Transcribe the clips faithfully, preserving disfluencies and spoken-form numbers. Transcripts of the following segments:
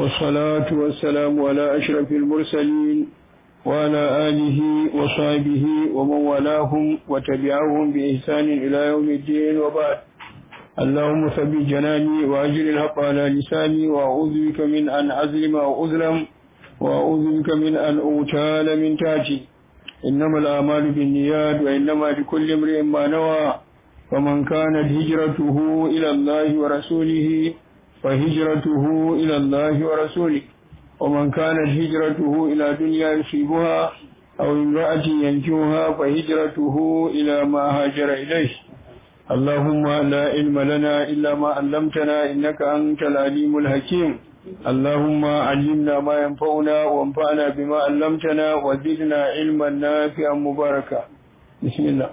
والصلاة والسلام على أشرف المرسلين وعلى آله وصحبه ومن والاهم وتبعهم بإحسان إلى يوم الدين وبعد. اللهم ثبت جناني وأجر الحق على لساني وأعوذ بك من أن أظلم أو أظلم وأعوذ بك من أن أغتال من تحتي. إنما الأعمال بالنيات وإنما لكل امرئ ما نوى، فمن كانت هجرته إلى الله ورسوله فهجرته إلى الله ورسوله، ومن كانت هجرته إلى دنيا يصيبها أو امرأة ينجوها فهجرته إلى ما هاجر إليه. اللهم لا علم لنا إلا ما علمتنا إنك أنت العليم الحكيم. اللهم علمنا ما ينفعنا وانفعنا بما علمتنا وزدنا علما نافعا مباركا. بسم الله.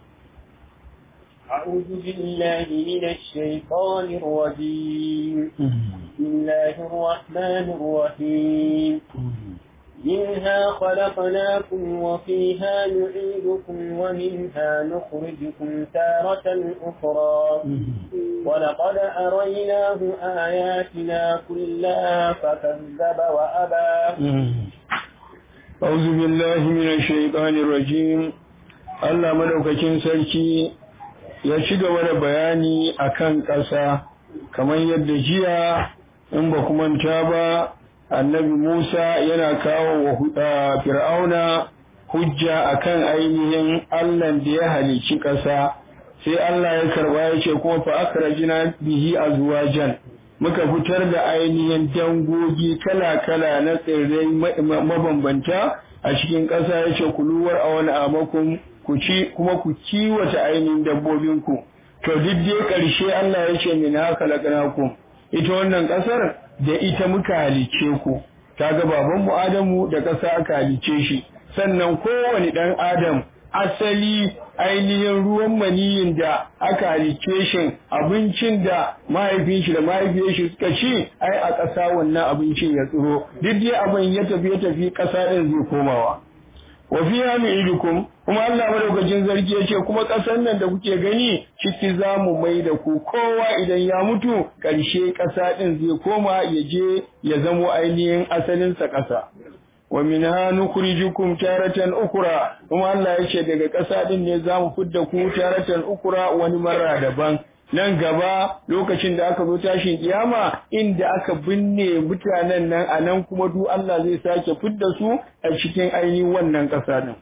أعوذ بالله من الشيطان الرجيم. بسم الله الرحمن الرحيم. منها خلقناكم وفيها نعيدكم ومنها نخرجكم تارة أخرى ولقد أريناه آياتنا كلها فكذب وأبى. أعوذ بالله من الشيطان الرجيم. Allah madaukakin sarki ya ci gaba da bayani akan ƙasa kamar yadda jiya in ba ku manta ba annabi Musa yana kawo wa Fir'auna hujja akan ainihin Allah da ya halicci ƙasa, sai Allah ya karba ya ce kuma fa akhrajna bihi azwajan, muka fitar da ainihin dangogi kala-kala na tsirrai mabambanta a cikin ƙasa, ya ce kuluwar a wani amakon ku ci kuma ku kiwata ainihin dabbobinku. To duk dai ƙarshe Allah ya ce min haka laƙanakum, ita wannan ƙasar da ita muka halice ku. Kaga baban mu Adamu da ƙasa aka halice shi, sannan kowane ɗan Adam asali ainihin ruwan maniyin da aka halice shi, abincin da mahaifin shi da mahaifiyar shi suka ci, ai a ƙasa wannan abincin ya tsiro. Duk dai abin ya tafi ya tafi ƙasa ɗin zai komawa. wa fiha nu'idukum, kuma Allah madaukakin sarki yace kuma ƙasar nan da kuke gani ciki zamu mai da ku, kowa idan ya mutu ƙarshe ƙasa din zai koma ya je ya zamo ainihin asalin sa ƙasa. wa minha nukhrijukum taratan ukra, kuma Allah yace daga ƙasa din ne zamu fidda ku taratan ukra wani marra daban nan gaba lokacin da aka zo tashin kiyama inda aka binne mutanen nan a nan kuma duk Allah zai sake fidda su a cikin ainihin wannan ƙasa din.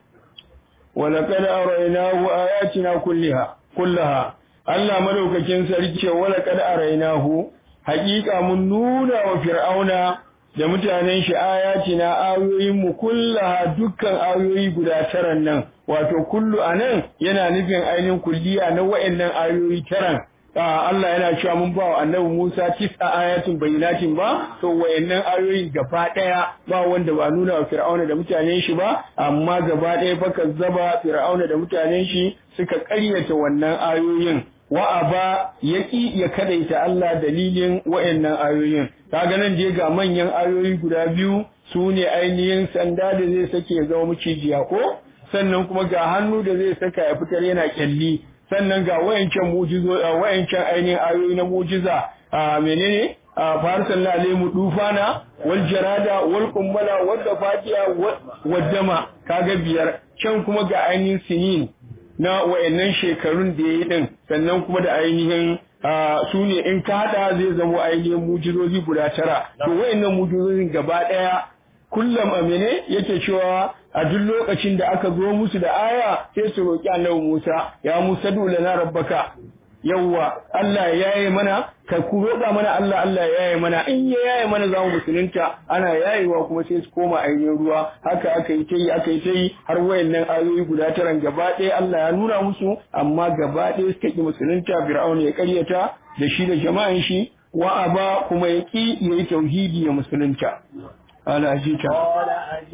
walaqad araynahu ayatina kulliha kullaha, Allah madaukakin sarki walaqad araynahu, haƙiƙa mun nuna wa fir'auna da mutanen shi ayatina ayoyin mu kullaha, dukkan ayoyi guda taran nan, wato kullu anan yana nufin ainihin kulliya na wa'annan ayoyi taran. Allah yana cewa mun ba wa annabi Musa tis'a ayatin bayyinatin ba, to wayannan ayoyin gaba daya ba wanda ba nuna wa Fir'auna da mutanen shi ba, amma gaba daya fa kazzaba Fir'auna da mutanen shi suka ƙaryata wannan ayoyin. wa aba yaki ya kadaita Allah dalilin wayannan ayoyin. Kaga nan je ga manyan ayoyi guda biyu, su ne ainihin sanda da zai sake ya zama mucijiya ko, sannan kuma ga hannu da zai saka ya fitar yana kyalli, sannan ga wayancan mujizo wayancan ainihin ayoyi na mujiza a menene a farsan lalemu dufana wal jarada wal kumbala wadda fatiya wadama, kaga biyar. Can kuma ga ainihin sinin na wayannan shekarun da yayi din, sannan kuma da ainihin su ne in ka hada zai zama ainihin mujizozi guda tara. To wayannan mujizozin gaba daya kullum amene yake cewa a duk lokacin da aka zo musu da aya sai su roki Annabi Musa, ya Musa du lana rabbaka, yawwa Allah ya yaye mana, ka ku roƙa mana Allah, Allah ya yaye mana, in ya yaye mana za mu musulunta. Ana yayewa kuma sai su koma ainihin ruwa. Haka aka yi ta yi aka yi ta yi har wayannan ayoyi guda taran gaba ɗaya Allah ya nuna musu, amma gaba ɗaya suka ki musulunta. Fir'auna ya ƙaryata da shi da jama'an shi, wa aba kuma ya ƙi yayi tauhidi ya musulunta. قال أجئتنا قال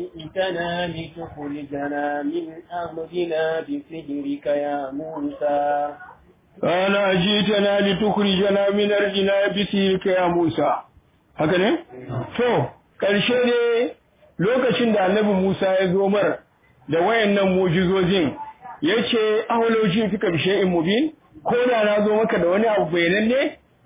أجئتنا لتخرجنا من أرضنا بسحرك يا موسى قال أجئتنا لتخرجنا من أرضنا بسحرك يا موسى. haka ne? To, ƙarshe ne lokacin da annabi Musa ya zo mar da wayannan mujizojin, ya ce, aholoji fika bishe in mubin, ko da na zo maka da wani abu bayananne,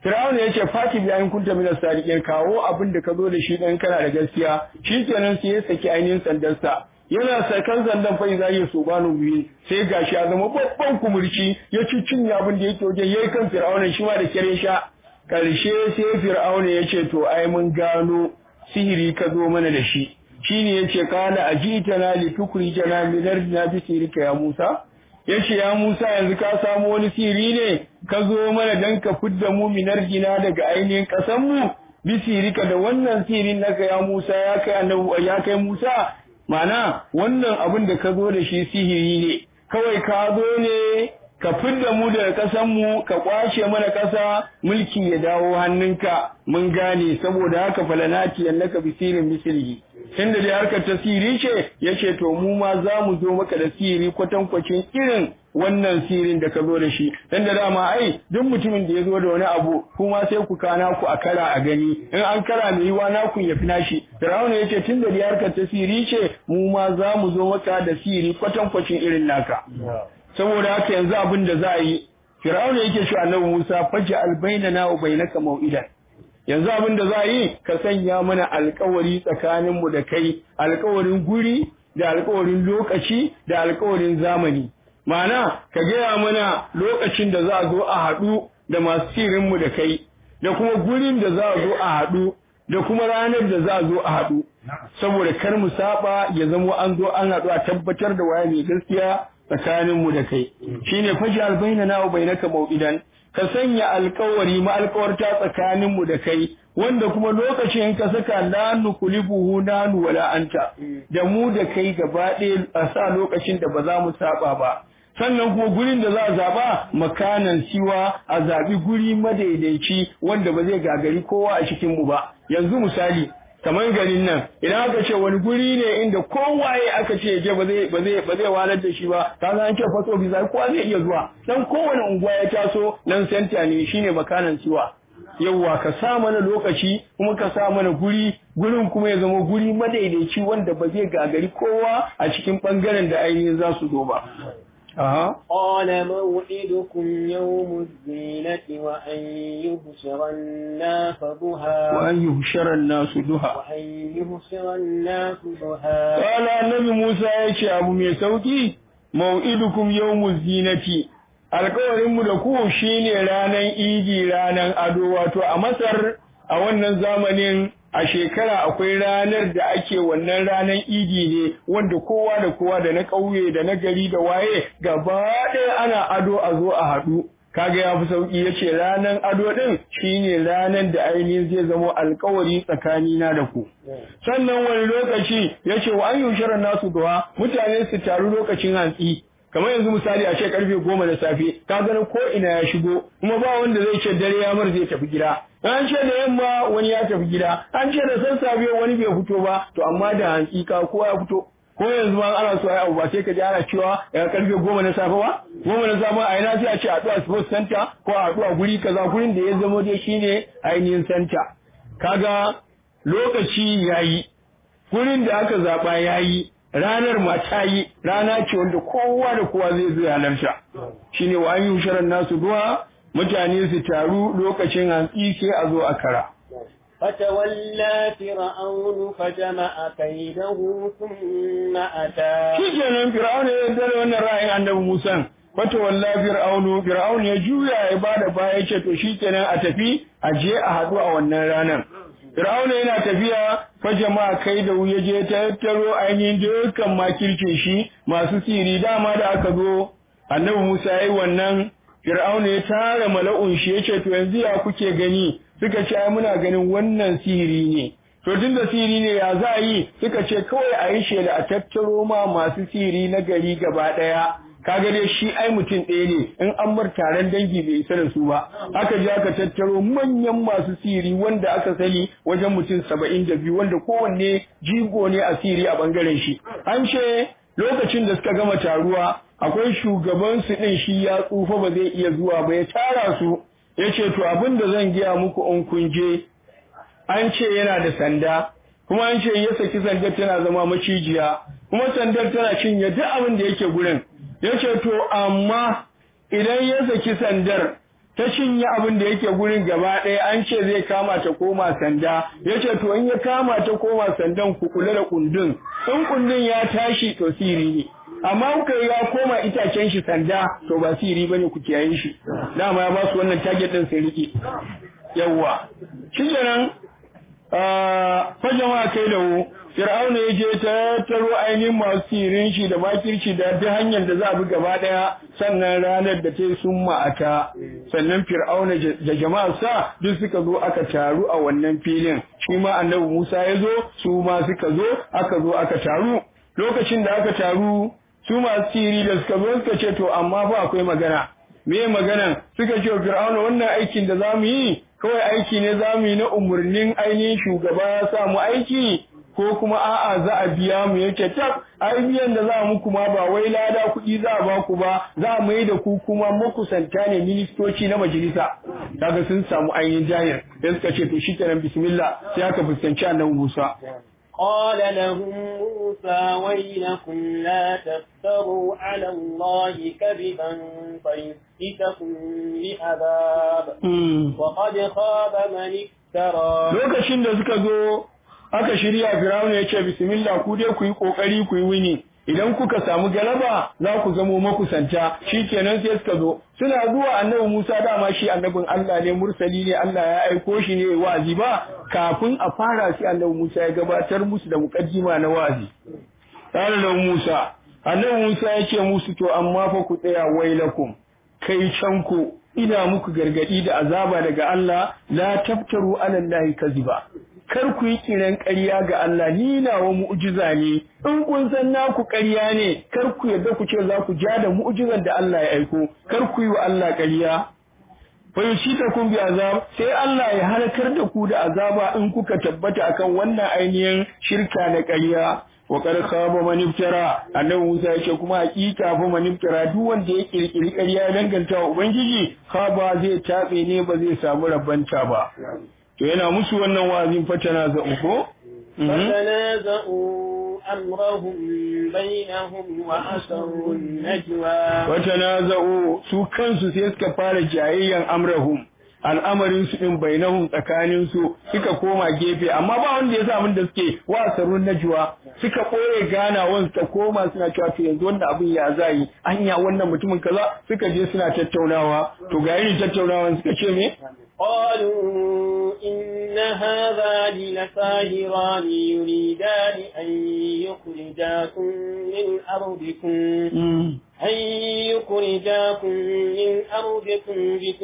Fir'auna ya ce fati bi ayin kunta min as-sadiqin, kawo abin da ka zo da shi dan kana da gaskiya. Shikenan sai ya saki ainihin sandarsa. Yana sakan sandan fa iza yi subanu bi, sai gashi ya zama babban kumurci, ya ci cinye abin da yake wajen yayi kan Fir'auna shi ma da kire sha. Karshe sai Fir'auna ya ce to ai mun gano sihiri ka zo mana da shi. Shine yace kana ajitana li tukrijana min ardina bi sirika ya Musa. Yace ya Musa yanzu ka samu wani sihiri ne ka zo mana dan ka fidda mu min ardina daga ainihin kasan mu bi sirika da wannan sihirin naka ya Musa ya kai annabi ya kai Musa. Mana wannan abin da ka zo da shi sihiri ne kawai ka zo ne ka fidda mu daga kasan mu ka kwace mana kasa mulki ya dawo hannunka mun gane saboda haka falanati annaka bisirin mislihi tunda dai harkar tasiri ce yace to mu ma za mu zo maka da siri kwatankwacin irin wannan sirin da ka zo da shi dan da dama ai duk mutumin da ya zo da wani abu kuma sai ku kana ku a kara a gani in an kara mai yiwa na kun yafi nashi Fir'auna yace tunda dai harkar tasiri ce mu ma za mu zo maka da siri kwatankwacin irin naka saboda haka yanzu abin da za a yi Fir'auna yake cewa Annabi Musa faj'al bainana wa bainaka mau'idan yanzu abin da za a yi ka sanya mana alƙawari tsakanin mu da kai alƙawarin guri da alƙawarin lokaci da alƙawarin zamani ma'ana ka gaya mana lokacin da za a zo a haɗu da masu sirin mu da kai da kuma gurin da za a zo a haɗu da kuma ranar da za a zo a haɗu saboda kar mu saba ya zama an zo an haɗu a tabbatar da waye mai gaskiya tsakaninmu da kai shine fajal bainana wa bainaka mau'idan ka sanya alƙawari ma alƙawarta tsakaninmu da kai wanda kuma lokacin ka saka la nukulibuhu nanu wala anta da mu da kai gaba ɗaya a sa lokacin da ba za mu saba ba sannan kuma gurin da za a zaba makanan siwa a zabi guri madaidaici wanda ba zai gagari kowa a cikin mu ba yanzu misali kamar garin nan idan aka ce wani guri ne inda kowaye aka ce je ba zai ba zai ba zai walar da shi ba kaga an ce faso biza kowa zai iya zuwa dan kowane unguwa ya taso nan center ne shine makanan siwa yawwa ka sa mana lokaci kuma ka sa mana guri gurin kuma ya zama guri madaidaici wanda ba zai gagari kowa a cikin bangaren da ainihin za su zo ba أها. قال موعدكم يوم الزينة وأن يهشر الناس ضحى وأن يهشر الناس ضحى وأن يهشر الناس ضحى قال النبي موسى يا أبو ميسوكي موعدكم يوم الزينة alƙawarinmu da ku shine ranar idi ranar ado wato a Masar a wannan zamanin a shekara akwai ranar da ake wannan ranar idi ne wanda kowa da kowa da na ƙauye da na gari da waye gaba ɗaya ana ado a zo a haɗu kaga ya fi sauƙi ya ce ranar ado ɗin shine ranar da ainihin zai zama alƙawari tsakanina da ku sannan wani lokaci ya ce wa an yi shirin nasu duha mutane su taru lokacin hantsi kamar yanzu misali a ce karfe goma da safe ka ganin ko ina ya shigo kuma ba wanda zai ce dare ya mar zai tafi gida an ce da yamma wani ya tafi gida an ce da sassafe wani bai fito ba to amma da hantsi ka kowa ya fito ko yanzu ma ana so ai abu ba sai ka ji ana cewa ya karfe goma na safe ba goma na safe a ina sai a ce a zuwa sports center ko a zuwa guri kaza gurin da ya zama dai shine ainihin center kaga lokaci yayi gurin da aka zaba yayi ranar ma ta yi rana ce wanda kowa da kowa zai zo halarta shine wa an yi sharan nasu duwa mutane su taru lokacin hantsi sai a zo a kara فتولى فرعون فجمع كيده ثم أتى shikenan fir'aun ya yarda da wannan ra'ayin annabi Musa fatawalla fir'aun fir'aun ya juya ya bada baya ce to shikenan a tafi a je a hadu a wannan ranar Fir'auna yana tafiya fa jama'a kai da ya je ta tattaro ainihin dukkan makircin shi masu siri dama da aka zo Annabi Musa yayi wannan Fir'auna ya tara mala'un shi yace to yanzu ya kuke gani suka ce ai muna ganin wannan siri ne to tunda siri ne ya za yi suka ce kawai a yi shela a tattaro ma masu siri na gari gaba daya kaga dai shi ai mutum ɗaya ne in an bar taron dangi bai isa da su ba aka je aka tattaro manyan masu siri wanda aka sani wajen mutum saba'in da biyu wanda kowanne jigo ne a siri a bangaren shi an ce lokacin da suka gama taruwa akwai shugaban su din shi ya tsufa ba zai iya zuwa ba ya tara su yace to abin da zan giya muku in kun je an ce yana da sanda kuma an ce ya saki sandar tana zama macijiya kuma sandar tana cinye duk abin da yake gurin yace to amma idan ya saki sandar ta cinye abin da yake gurin gaba ɗaya an ce zai kama ta koma sanda yace to in ya kama ta koma sandan ku kula da kundin in kundin ya tashi to siri ne amma kuka ya koma itacen shi sanda to ba siri bane ku kiyaye shi dama ya ba su wannan target din sai rike yawa shikenan fa jama'a kai da Fir'auna ya je ta taro ainihin masu sirin shi da makirci da duk hanyar da za a bi gaba daya sannan ranar da ta yi sun ma'ata sannan Fir'auna da jama'arsa duk suka zo aka taru a wannan filin shi ma annabi Musa ya zo su ma suka zo aka zo aka taru lokacin da aka taru su masu siri da suka zo suka ce to amma fa akwai magana me maganan suka ce Fir'auna wannan aikin da zamu yi kawai aiki ne zamu yi na umurnin ainihin shugaba ya sa mu aiki ko kuma a'a za a biya mu yake tab ai biyan da za mu kuma ba wai lada kuɗi za a ba ku ba za mu yi da ku kuma makusanta ne ministoci na majalisa kaga sun samu ainihin jahil sai suka ce to shikenan bismillah sai aka fuskanci annabi Musa قال لهم موسى ويلكم لا تفتروا على الله كذبا فيسحتكم بعذاب وقد خاب من افترى lokacin da suka zo aka shirya Firawuna ya ce bismillah ku dai ku yi kokari ku yi wini idan kuka samu galaba za ku zamo makusanta shikenan sai suka zo suna zuwa annabi Musa dama shi annabin Allah ne mursali ne Allah ya aiko shi ne wa'azi ba kafin a fara shi annabi Musa ya gabatar musu da mukaddima na wa'azi tare da Musa annabi Musa ya ce musu to amma fa ku tsaya wailakum kai can ku ina muku gargadi da azaba daga Allah la taftaru ala Allah kaziba kar ku yi kiran ƙarya ga Allah ni nawa mu'jiza ne in kun san naku ƙarya ne kar ku yadda ku ce za ku ja da mu'jizan da Allah ya aiko kar ku yi wa Allah ƙarya fa yushitakum bi azab sai Allah ya halakar da ku da azaba in kuka tabbata akan wannan ainihin shirka na ƙarya wa qad khaba man iftara annabi Musa yake kuma hakika fa man iftara duk wanda ya kirkiri ƙarya ya danganta wa ubangiji khaba zai tabe ne ba zai samu rabanta ba to yana musu wannan wa'azin fatana za uku fatanaza'u amrahum bainahum wa asarru najwa fatanaza'u su kansu sai suka fara jayayyan amrahum al'amarin su din bainahum tsakanin su suka koma gefe amma ba wanda ya sa abin da suke wa asarru najwa suka koye ganawan suka koma suna cewa to yanzu wannan abin ya zai anya wannan mutumin kaza suka je suna tattaunawa to ga irin tattaunawan suka ce me قالوا إن هذان لساهران يريدان أن يخرجاكم من أرضكم أن يخرجاكم من أرضكم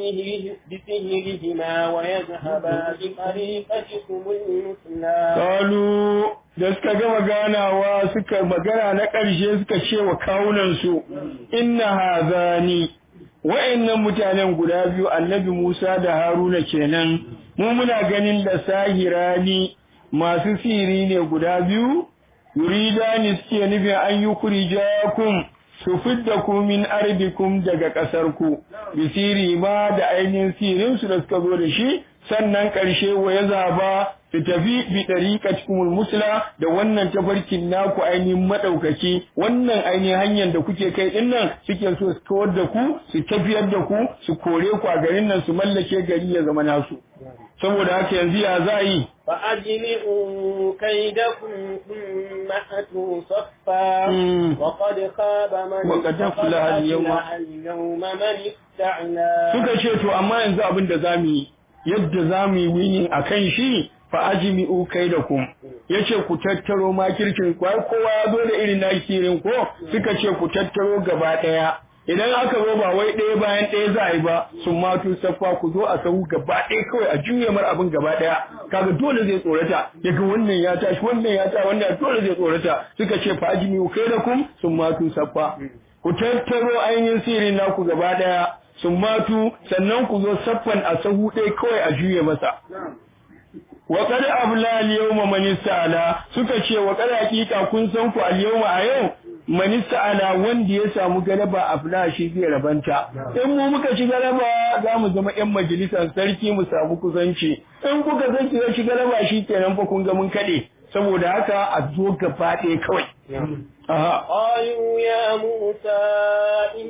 بسهرهما ويذهبا بطريقتكم المثلى قالوا da suka gama ganawa suka magana na ƙarshe suka ce wa kawunansu inna hazani wa'annan mutanen guda biyu annabi Musa da Haruna kenan mu muna ganin da sahirani masu siri ne guda biyu yuridani suke nufin an yukrijakum su fidda ku min ardikum daga ƙasar ku bisiri ma da ainihin sirin su da suka zo da shi sannan ƙarshe wa ya zaba su tafi bi dariqatikumul musla da wannan tafarkin naku ainihin madaukaki wannan ainihin hanyar da kuke kai din nan suke so su kawar da ku su tafiyar da ku su kore ku a garin nan su mallake gari ya zama nasu saboda haka yanzu ya za yi fa ajli'u kaydakum thumma atu saffa wa qad khaba man wa qad aflaha al-yawma man ista'la suka ce to amma yanzu abin da zamu yi yadda zamu yi wini akan shi fa ajmi'u kaidakum yace ku tattaro makirkin ku kowa ya zo da irin nakirin ko suka ce ku tattaro gaba daya idan aka zo ba wai ɗaya bayan ɗaya za a yi ba sun matu safa ku zo a sahu gaba ɗaya kawai a juye mar abin gaba ɗaya kaga dole zai tsorata yaga wannan ya tashi wannan ya ta wannan dole zai tsorata suka ce fa ajmi'u kaidakum sun matu safa ku tattaro ainihin sirrin naku gaba ɗaya sun matu sannan ku zo saffan a sahu ɗaya kawai a juye masa wa qad abla al-yawma man ista'ala suka ce wa qad hakika kun san ku al-yawma a yau man ista'ala wanda ya samu galaba afla shi zai rabanta in mu muka ci galaba za mu zama ƴan majalisar sarki mu samu kusanci in kuka san ki ci galaba shi kenan fa kun ga mun kade saboda haka a zo gaba ɗaya kawai aha ayu ya musa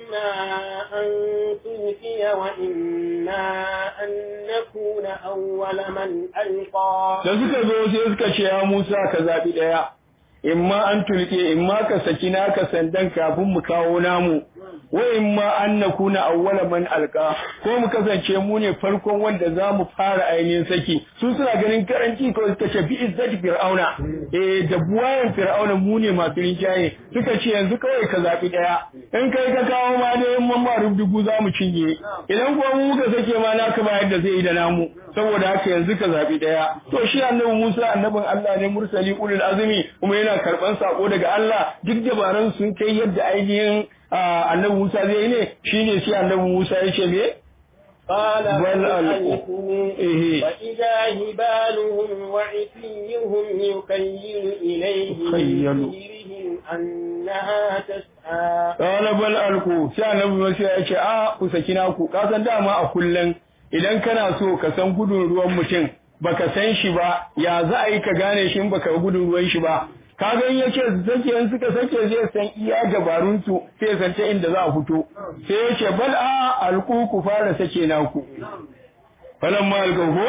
إما أن تلقي وإما أن نكون أول من ألقى. da suka zo sai suka ce ya Musa ka zabi daya imma an tulke imma ka saki naka sandan kafin mu kawo namu wa imma an nakuna awwala man alqa ko mu kasance mu ne farkon wanda za mu fara ainihin saki su suna ganin karanci ko suka ce bi izzati fir'auna eh da buwayen fir'auna mu ne masu rinjaye suka ce yanzu kawai ka zabi daya in kai ka kawo ma ne in mun ma rubdugu za mu cinye idan ko mu muka sake ma naka ba yadda zai yi da namu saboda haka yanzu ka zabi daya to shi annabi Musa annabin Allah ne mursali ulul azmi kuma yana karban sako daga Allah duk dabaran sun kai yadda ainihin annabi Musa zai ne shine shi annabi Musa yace me qala bal alqu فإذا هبالهم وعصيهم يخيل إليه من سحرهم أنها تسعى قال بل ألقوا sai annabi Musa yace a ku saki naku ka san dama a kullun idan kana so ka san gudun ruwan mutum baka san shi ba ya za a yi ka gane shi in baka gudun ruwan shi ba kaga in yace su sake in suka sake zai san iya dabarun su sai san ta inda za a fito sai yace bal a alqu ku fara sake naku falan ma alqahu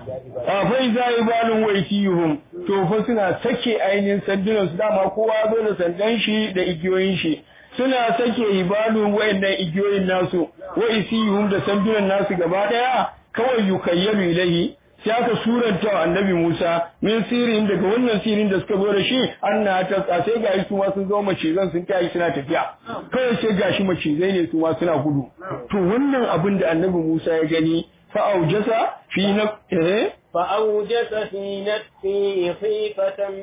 a fa iza ibalun waitihum to fa suna sake ainihin sandunan su dama kowa zo da sandan shi da igiyoyin shi suna sake ibalun wayannan igiyoyin nasu wa isihum da sandunan nasu gaba daya kawai yukayyalu ilahi sai aka suranta annabi Musa min sirin daga wannan sirin da suka zo da shi anna ta sai ga su ma sun zo macizan sun tayi suna tafiya kai sai gashi macizai ne su ma suna gudu to wannan abin da annabi Musa ya gani fa aujasa fi nafsihi fa aujasa fi nafsihi khifatan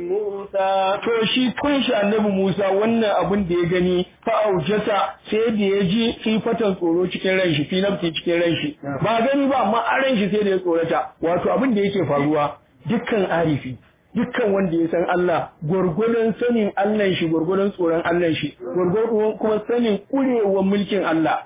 Musa to shi kanshi annabi Musa wannan abin da ya gani fa aujasa sai da ya ji khifatan tsoro cikin ran shi fi nafsi cikin ran shi ba gani ba amma a ran shi sai da ya tsorata wato abin da yake faruwa dukkan arifi dukkan wanda ya san Allah gurgurdan sanin Allah shi gurgurdan tsoron Allah shi gurgurdan kuma sanin kurewar mulkin Allah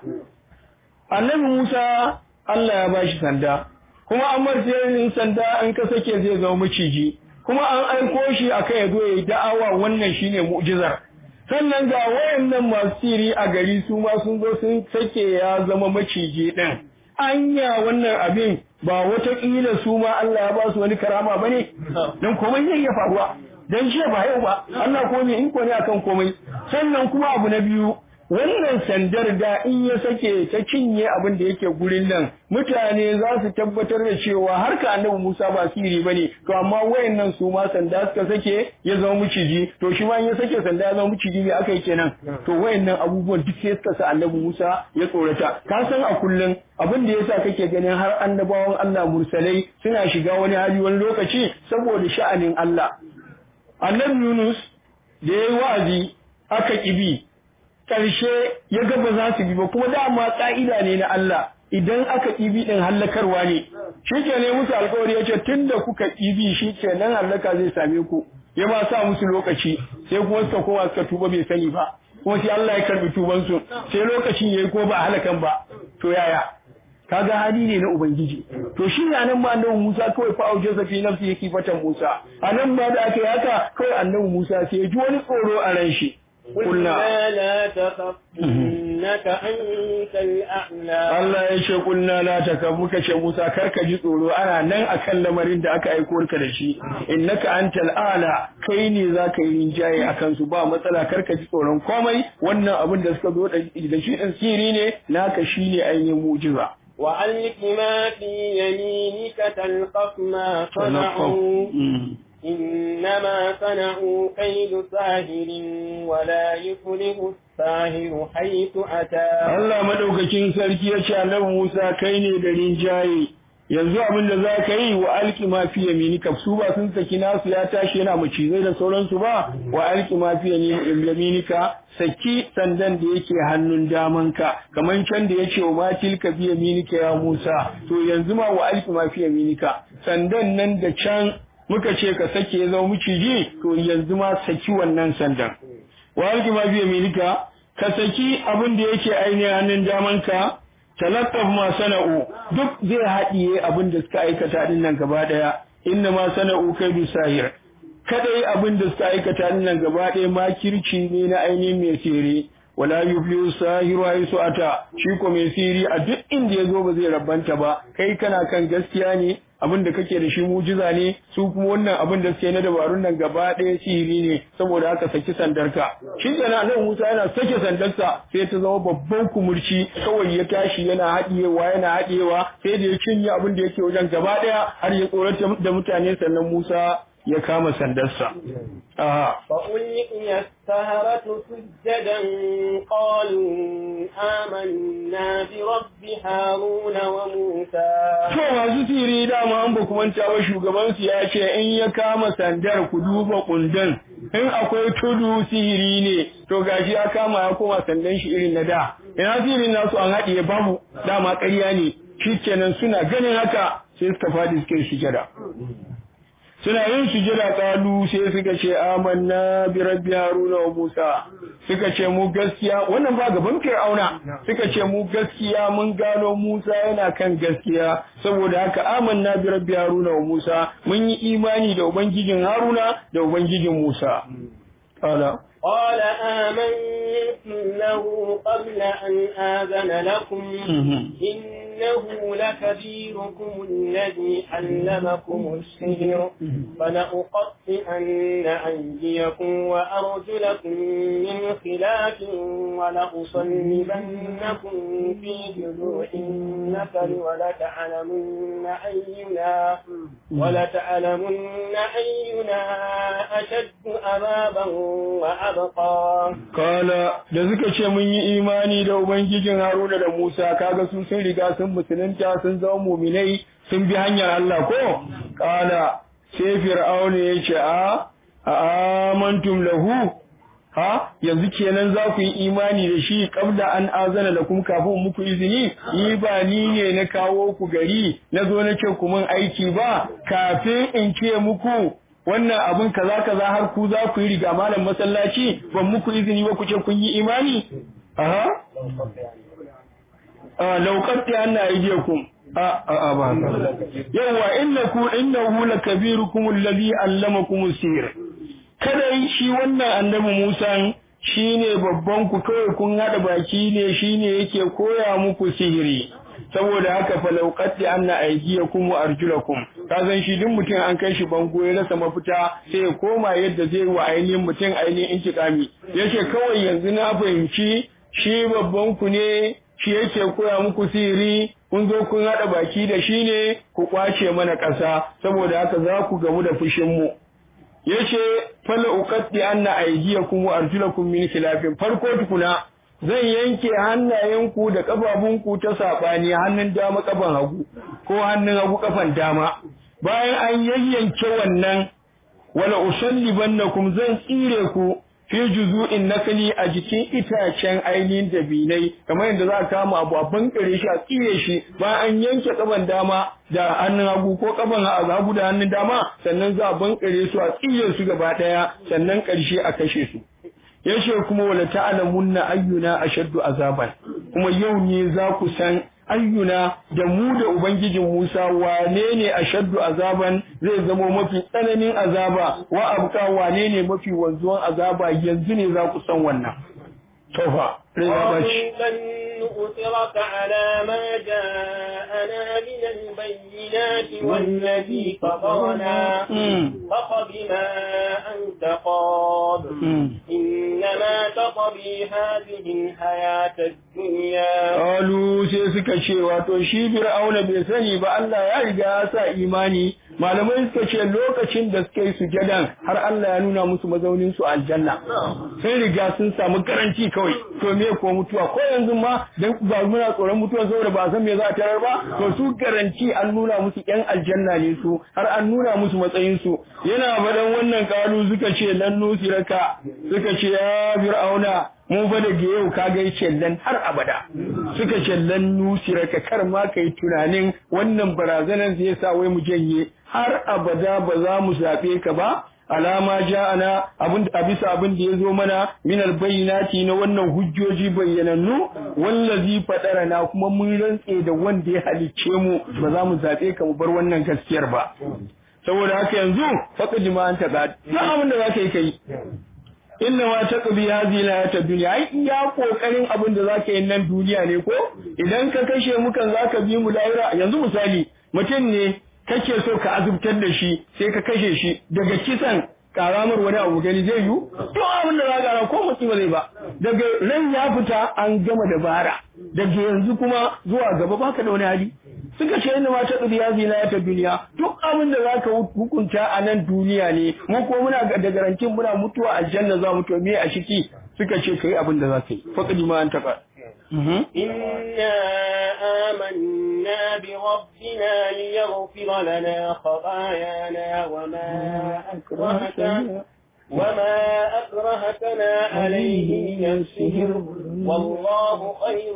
annabi Musa Allah ya bashi sanda kuma an martiyin sanda an ka sake zai zama maciji kuma an aiko shi akan ya zo yayi da'awa wannan shine mu'jizar sannan ga wayannan masu siri a gari su ma sun zo sun sake ya zama maciji din anya wannan abin ba wata kila su ma Allah ya ba su wani karama bane dan komai zai iya faruwa dan shi ba yau ba Allah ko ne in ko ne akan komai sannan kuma abu na biyu wannan sandar da in ya sake ta cinye abin da yake gurin nan mutane za su tabbatar da cewa har ka annabi Musa ba siri bane to amma wayannan su ma sanda suka sake ya zama miciji to shi ma in ya sake sanda ya zama miciji me aka yi kenan to wayannan abubuwan duk sai suka sa annabi Musa ya tsorata ka san a kullun abin da yasa kake ganin har annabawan Allah mursalai suna shiga wani hali wani lokaci saboda sha'anin Allah annabi Yunus da yayi wa'azi aka kibi ƙarshe ya ga ba za su bi ba kuma dama ƙa'ida ne na Allah idan aka ƙibi ɗin hallakarwa ne shi ke ne musu alƙawari ya ce tun da kuka ƙibi shi ke nan hallaka zai same ku ya ba sa musu lokaci sai kuma suka kowa suka tuba bai sani ba kuma sai Allah ya karɓi tubansu sai lokacin ya yi ko ba halakan ba to yaya kaga hali ne na ubangiji to shi ne anan ma annabi Musa kawai fa auje sa fi nafsi yake fatan Musa anan ma da aka yi haka kawai annabi Musa sai ya ji wani tsoro a ran shi قلنا لا تخف إنك أنت الأعلى Allah ya ce kulna la takaf muka ce Musa karka ji tsoro ana nan akan lamarin da aka aiko ka da shi innaka antal a'la kai ne zaka yi rinjaye akan su ba matsala karka ji tsoron komai wannan abin da suka zo da shi din siri ne naka shine ainihin mu'jiza وألق ما في يمينك تلقف ما صنعوا إنما صنعوا كيد ساهر ولا يفلح الساهر حيث أتى Allah madaukakin sarki ya ce Annabi Musa kai ne da rinjaye yanzu abin da za ka yi wa alki ma fi yaminika su ba sun saki nasu ya tashi yana macizai da sauransu ba wa alki ma fi yaminika saki sandan da yake hannun damanka kaman can da yace wa matilka fi yaminika ya Musa to yanzu ma wa alki ma fi yaminika sandan nan da can muka ce ka sake ya zama miciji to yanzu ma saki wannan sandan wa alki ma fi yaminika ka saki abin da yake ainihin hannun damanka talaqqaf ma sana'u duk zai haɗiye abin da suka aikata din nan gaba daya inna ma sana'u kaidu sahir kadai abin da suka aikata din nan gaba daya makirci ne na ainihin mai sere wala yuflihu sahiru haisu ata shi ko mai sihiri a duk inda ya zo ba zai rabanta ba kai kana kan gaskiya ne abin da kake da shi mujiza ne su kuma wannan abin da suke na dabarun nan gaba ɗaya sihiri ne saboda haka saki sandarka shi kenan nan Musa yana sake sandarsa sai ta zama babban kumurci kawai ya tashi yana haɗiyewa yana haɗiyewa sai da ya cinye abin da yake wajen gaba ɗaya har ya tsorata da mutane sannan Musa ya kama sandarsa. Aha. فألقي السهرة سجدا قالوا آمنا برب هارون وموسى. To masu siri dama an ba kuma tawa shugaban su ya ce in ya kama sandar ku duba kundan in akwai tudu sihiri ne to gashi ya kama ya koma sandan shi irin na da ina sihirin nasu an haɗiye babu dama ƙarya ne shikenan suna ganin haka sai suka fadi suka yi sujada. Suna yin sujada kalu sai suka ce amanna bi rabbi haruna wa musa suka ce mu gaskiya wannan ba gaban fir'auna suka ce mu gaskiya mun gano musa yana kan gaskiya saboda haka amanna bi rabbi haruna wa musa mun yi imani da ubangijin haruna da ubangijin musa qala قال آمنتم له قبل أن آذن لكم إنه لكبيركم الذي علمكم السحر فلأقطئن أيديكم وأرجلكم من خلاف ولأصلبنكم في جذوع النخل ولتعلمن أينا ولتعلمن أينا أشد عذابا وأبقى Kala da suka ce mun yi imani da Ubangijin Haruna da Musa kaga su sun riga sun musulunta sun zama muminai sun bi hanyar Allah ko kala sai Fir'auna ya ce a amantum lahu ha yanzu kenan za ku yi imani da shi kabla an azana lakum kafin muku izini ni ba ni ne na kawo ku gari na zo na ce ku mun aiki ba kafin in ce muku wannan abin kaza kaza har ku za ku yi riga malam masallaci ban muku izini ba ku ce kun yi imani aha ah lauqati anna aydiyakum a a ba yawa innaku innahu lakabirukum alladhi allamakum as-sihr kada shi wannan annabi Musa shine babban ku kawai kun hada baki ne shine yake koya muku sihiri saboda haka falauqati anna aydiyakum wa arjulakum kazan shi duk mutum an kai shi bango ya rasa mafita sai ya koma yadda zai wa ainihin mutum ainihin intikami yace kawai yanzu na fahimci shi babban ku ne shi yake koya muku sihiri kun zo kun hada baki da shi ne ku kwace mana ƙasa saboda haka za ku gamu da fushin mu yace falauqati anna aydiyakum wa arjulakum min khilafin farko tukuna zan yanke hannayenku da ƙafafunku ta saɓani hannun dama ƙafan hagu ko hannun hagu ƙafan dama bayan an yayyanke wannan wala usallibannakum zan tsire ku fi juzu'in nakali a jikin itacen ainihin dabinai kamar yadda za a kama abu a bankare shi a tsire shi bayan an yanke ƙafan dama da hannun hagu ko ƙafan hagu da hannun dama sannan za a bankare su a tsire su gaba ɗaya sannan ƙarshe a kashe su yace kuma wala ta'lamunna ayyuna ashaddu azaban kuma yau ne za ku san ayyuna da mu da ubangijin Musa wane ne ashaddu azaban zai zama mafi tsananin azaba wa abqa wane ne mafi wanzuwan azaba yanzu ne za ku san wannan tofa نؤثرك على ما جاءنا من البينات والذي فطرنا فقد ما أنت قاض إنما تقضي هذه الحياة الدنيا قالوا سيسك شيء وتوشي فرعون بسني بألا يرجع سا إيماني malamai suka ce lokacin da suka yi sujadan har Allah ya nuna musu mazaunin su aljanna sai riga sun samu garanti kawai to me ko mutuwa ko yanzu ma dan ba muna tsoron mutuwa saboda ba san me za a tarar ba to su garanti an nuna musu yan aljanna ne su har an nuna musu matsayin su yana badan wannan kalu suka ce lan nusiraka suka ce ya fir'auna mu fa da yau ka ga yace lan har abada suka ce lan nusiraka kar ma kai tunanin wannan barazanan zai sa wai mu janye har abada ba za mu zabe ka ba alama ja'ana abin da bisa abin da yazo mana min albayinati na wannan hujjoji bayyanannu wallazi fadarana kuma mun rantse da wanda ya halicce mu ba za mu zabe ka mu bar wannan gaskiyar ba saboda haka yanzu faqad ma anta ga abin da zaka yi kai inna ma taqbi hadhihi al dunya ai iya kokarin abin da zaka yi nan duniya ne ko idan ka kashe mu kan zaka bi mu lahira yanzu misali mutum ne kake so ka azubtar da shi sai ka kashe shi daga kisan karamar wani abu gani zai yi to abin da zaka ko mutum zai ba daga ran ya fita an gama dabara daga yanzu kuma zuwa gaba baka da wani hali suka ce inna ma taqdi hadhihi al dunya duk abin da zaka hukunta a nan duniya ne mu ko muna da garantin muna mutuwa aljanna za mu to me a shiki suka ce kai abin da zaka yi faqdi ma anta ka inna amanna bi rabbina liyaghfira lana khatayana wama akrahaka وما أكرهتنا عليه من السحر والله خير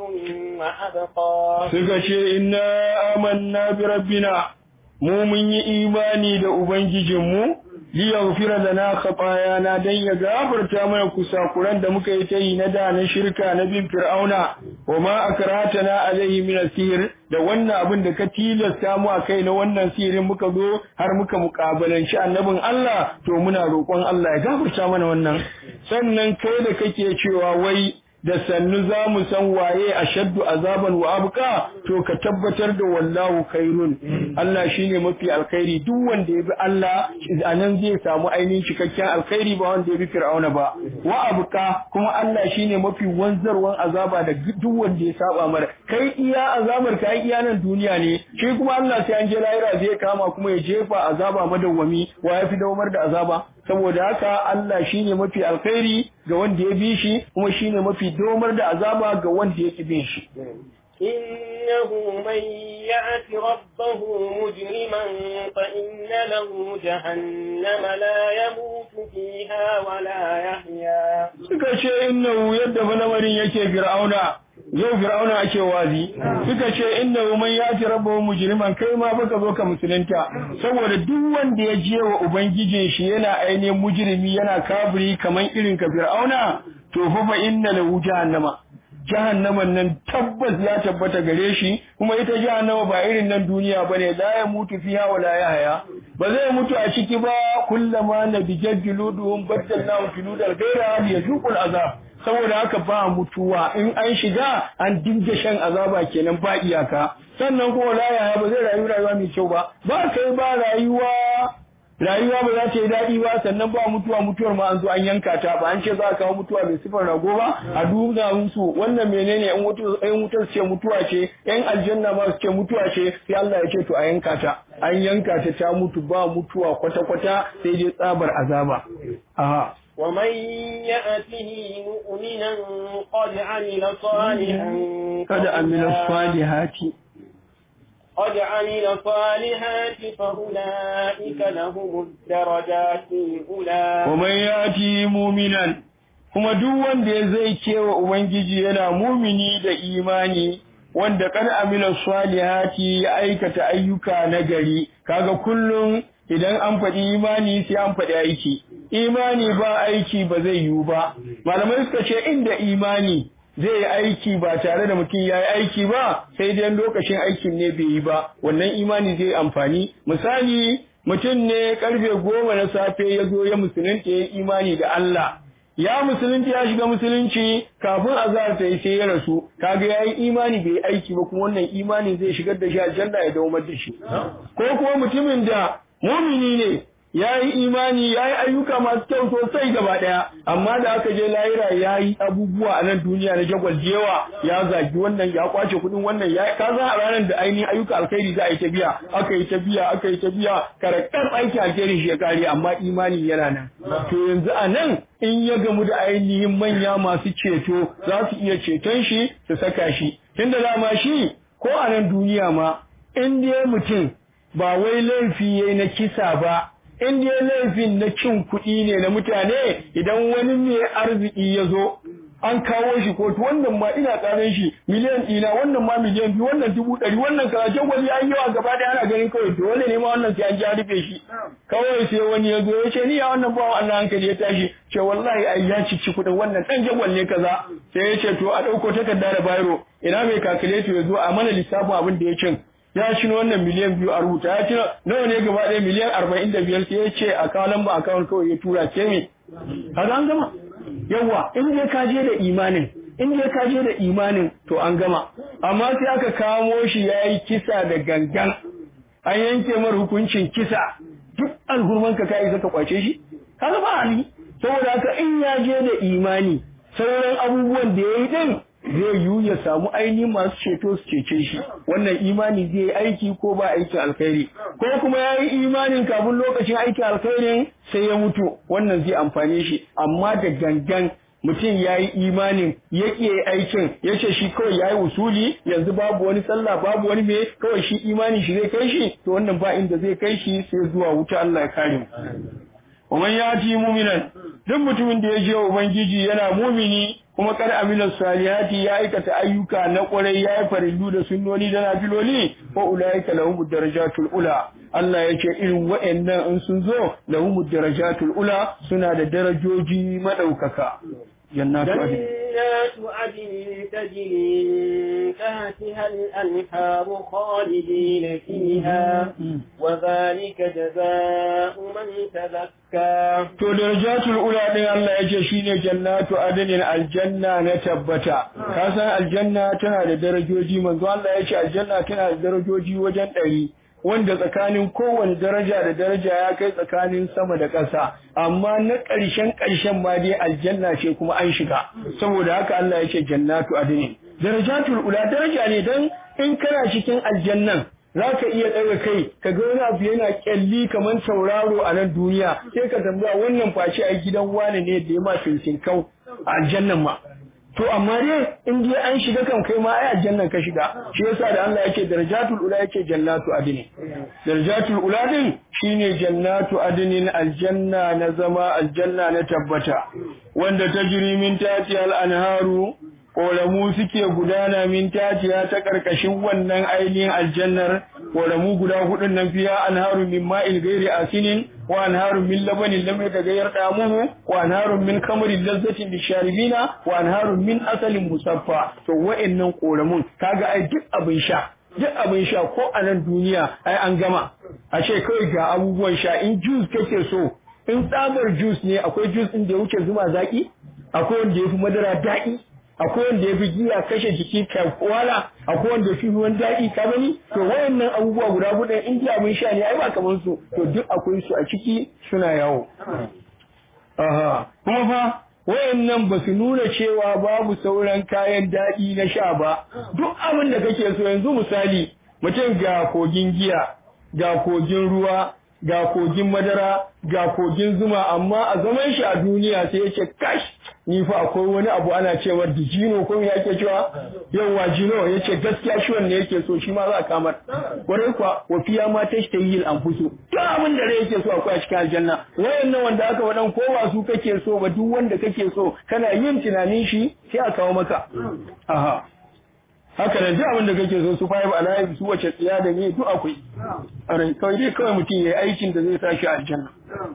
وأبقى سكشي إنا آمنا بربنا mu mun yi imani da ubangijinmu liyaghfira lana khatayana dan ya gafarta mana kusakuran da muka yi ta yi na da na shirka na bin fir'auna wa ma akratana alaihi min asir da wannan abin da ka tilasta mu akai na wannan sihirin muka zo har muka mukabalanci annabin Allah to muna roƙon Allah ya gafarta mana wannan sannan kai da kake cewa wai da sannu za mu san waye a shaddu azaban wa abqa to ka tabbatar da wallahu khairun Allah shine mafi alkhairi duk wanda ya bi Allah anan zai samu ainihin cikakken alkhairi ba wanda ya bi fir'auna ba wa abqa kuma Allah shine mafi wanzarwan azaba da duk wanda ya saba mara kai iya azabar ka iya nan duniya ne shi kuma Allah sai an je lahira zai kama kuma ya jefa azaba madawwami wa yafi dawamar da azaba saboda haka Allah shine mafi alkhairi ga wanda ya bi shi kuma shine mafi domar da azaba ga wanda ya ki bin shi innahu man ya'ti rabbahu mujriman fa inna lahu jahannama la yamutu fiha wa la yahya suka ce innahu yadda falamarin yake fir'auna yau fir'auna ake wazi suka ce innahu man ya'ti rabbahu mujriman kai ma baka zo ka musulunta saboda duk wanda ya je wa ubangijin shi yana ainihin mujrimi yana kafiri kaman irin ka fir'auna to fa fa inna lahu jahannama jahannaman nan tabbas ya tabbata gare shi kuma ita jahannama ba irin nan duniya bane la ya mutu fiha wala ya haya ba zai mutu a ciki ba kullama nabijadluduhum baddalnahu filudal ghayra yazuqul azab saboda haka ba mutuwa in an shiga an dinga shan azaba kenan ba iyaka sannan kuma la ya ba zai rayu rayuwa mai kyau ba ba kai ba rayuwa rayuwa ba za ta yi daɗi ba sannan ba mutuwa mutuwar ma an zo an yanka ta ba an ce za a kawo mutuwa mai sifar rago ba a duba musu wannan menene yan wutar ce mutuwa ce yan aljanna ma su ce mutuwa ce sai Allah ya ce to a yanka ta an yanka ta ta mutu ba mutuwa kwata kwata sai dai tsabar azaba aha ومن يأته مؤمنا قد عمل صالحا قد عمل الصالحات قد عمل صالحات فأولئك لهم الدرجات الأولى ومن يأتي مؤمنا kuma duk wanda zai kewa ubangiji yana mumini da imani wanda kan amila salihati ya aikata ayyuka na gari kaga kullum idan an faɗi imani sai an faɗi aiki imani ba aiki ba zai yiwu ba malamai suka ce inda imani zai yi aiki ba tare da mutum ya yi aiki ba sai dai lokacin aikin ne bai yi ba wannan imani zai amfani misali mutum ne karfe goma na safe ya zo ya musulunta ya yi imani da Allah ya musulunci ya shiga musulunci kafin azhar ta yi sai ya rasu kaga yayi imani bai aiki ba kuma wannan imani zai shigar da shi aljanna ya dawo da shi ko kuma mutumin da mu'mini ne yayi imani yayi ayyuka masu kyau sosai gaba daya amma da aka je lahira yayi abubuwa a nan duniya na jagwal jewa ya zagi wannan ya kwace kudin wannan ya ka san a ranar da ainihin ayyuka alkhairi za a yi ta biya aka yi ta biya aka yi ta biya karakter aiki alkhairi shi ya kare amma imani yana nan to yanzu a nan in ya gamu da ainihin manya masu ceto za su iya ceton shi su saka shi tunda dama shi ko a nan duniya ma in dai mutum ba wai laifi yayi na kisa ba in dai laifin na cin kuɗi ne na mutane idan wani mai arziki ya zo an kawo shi kotu wannan ma ina tsarin shi miliyan ɗina wannan ma miliyan biyu wannan dubu ɗari wannan kaza jagwali an yawa gaba da ana ganin kawai dole ne ma wannan sai an ji rufe shi kawai sai wani ya zo ya ce ni ya wannan bawa Allah hankali ya tashi ce wallahi ai ya ci kuɗin wannan ɗan jagwal ne kaza sai ya ce to a ɗauko takarda da bayro ina mai calculator ya zo a mana lissafin abin da ya cin ya ci wannan miliyan biyu a rubuta ya ci nawa ne gaba ɗaya miliyan arba'in da biyar sai ya ce a kawo lamba akawun kawai ya tura ce me kaga an gama yawa in dai ka je da imanin in dai ka je da imanin to an gama amma sai aka kamo shi yayi kisa da gangan an yanke mar hukuncin kisa duk alhurman ka kai zaka kwace shi kaga ba ali saboda haka in ya je da imani sauran abubuwan da yayi din zai yiwu ya samu ainihin masu ceto su cece shi wannan imani zai yi aiki ko ba aikin alkhairi ko kuma ya yi imanin kafin lokacin aikin alkhairin sai ya mutu wannan zai amfane shi amma da gangan mutum ya yi imanin ya ƙi aikin ya ce shi kawai ya yi usuli yanzu babu wani sallah babu wani me kawai shi imanin shi zai kai shi to wannan ba inda zai kai shi sai zuwa wuta Allah ya kare mu ومن يأتي مؤمنا duk mutumin da ya je ubangiji yana mumini kuma kar amila salihati ya aikata ayyuka na kwarai ya yi farillu da sunnoni da nafiloli fa ulaika lahum darajatul ula Allah ya ce irin wa'annan in sun zo lahum darajatul ula suna da darajoji madaukaka jannatu adn جنات عدن تجري من تحتها الأنهار خالدين فيها وذلك جزاء من تزكى to darajatul ula din Allah yace shine jannatu adnin aljanna na tabbata ka san aljanna tana da darajoji manzo Allah yace aljanna tana da darajoji wajen ɗari wanda tsakanin kowane daraja da daraja ya kai tsakanin sama da ƙasa amma na ƙarshen ƙarshen ma dai aljanna ce kuma an shiga saboda haka Allah ya ce jannatu adnin darajatul ula daraja ne dan in kana cikin aljannan zaka iya ɗaga kai ka ga wani abu yana kyalli kamar tauraro a nan duniya sai ka tambaya wannan face a gidan wani ne da ya ma fintin kau a aljannan ma to amma dai in dai an shiga kan kai ma ai aljannan ka shiga shi yasa da Allah yake darajatul ula yake jannatu adnin darajatul ula din shine jannatu adnin aljanna na zama aljanna na tabbata wanda tajri min tati al-anharu ƙoramu suke gudana min tajiya ta ƙarƙashin wannan ainihin aljannar ƙoramu guda hudun nan fiya anharun min ma'il gairi asinin wa anharun min labanin lam yataghayyar damuhu wa anharun min kamarin lazzatin lisharibina wa anharun min asalin musaffa to wa'annan ƙoramun kaga ai duk abin sha duk abin sha ko a nan duniya ai an gama a ce kawai ga abubuwan sha in juice kake so in tsabar juice ne akwai juice din da ya wuce zuma zaki akwai wanda ya fi madara daɗi akwai wanda ya fi giya kashe jiki ka wala akwai wanda ya fi ruwan daɗi ka gani to wayannan abubuwa guda huɗu in ji abin sha ne ai ba kamar su to duk akwai su a ciki suna yawo aha kuma fa wayannan ba su nuna cewa babu sauran kayan daɗi na sha ba duk abin da kake so yanzu misali mutum ga kogin giya ga kogin ruwa ga kogin madara ga kogin zuma amma a zaman shi a duniya sai yake kash ni fa akwai wani abu ana cewa dijino ko me yake cewa yawa jino yace gaskiya shi wanne yake so shi ma za a kamar kwarai kwa wafiya ma tashtahil anfusu to abin da rai yake so akwai a cikin aljanna wayannan wanda aka wadan ko ba su kake so ba duk wanda kake so kana yin tunanin shi sai a kawo maka aha haka da duk abin da kake so su five alive su wace tsiya da ne duk akwai arai kawai dai kawai mutum yayi aikin da zai sa shi aljanna